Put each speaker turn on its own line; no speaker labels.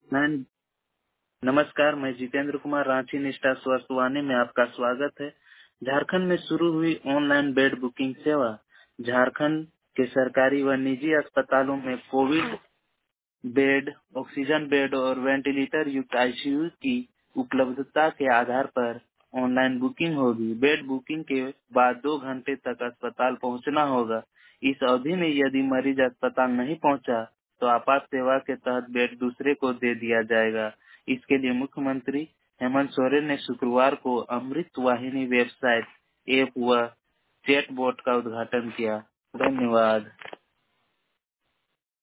मैं नमस्कार, मैं जितेंद्र कुमार, रांची निष्ठा स्वास्थ्य वाणी में आपका स्वागत है। झारखंड में शुरू हुई ऑनलाइन बेड बुकिंग सेवा। झारखंड के सरकारी व निजी अस्पतालों में कोविड बेड, ऑक्सीजन बेड और वेंटिलेटर युक्त आईसीयू की उपलब्धता के आधार पर ऑनलाइन बुकिंग होगी। बेड बुकिंग के बाद 2 घंटे तक अस्पताल पहुंचना होगा। इस अवधि में यदि मरीज अस्पताल नहीं पहुंचा तो आपात सेवा के तहत बेड दूसरे को दे दिया जाएगा। इसके लिए मुख्यमंत्री हेमंत सोरेन ने शुक्रवार को अमृत वाहिनी वेबसाइट, ऐप व चैट बोट का उद्घाटन किया। धन्यवाद।